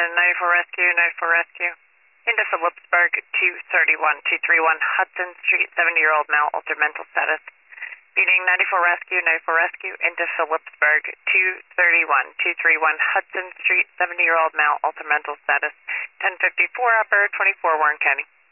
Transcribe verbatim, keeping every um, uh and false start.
ninety-four Rescue, ninety-four Rescue. Into Phillipsburg, two thirty-one, two thirty-one Hudson Street, seventy-year-old male, altered mental status. Beating ninety-four Rescue, ninety-four Rescue. Into Phillipsburg, two thirty-one, two thirty-one Hudson Street, seventy-year-old male, altered mental status. ten fifty-four Upper, twenty-four Warren County.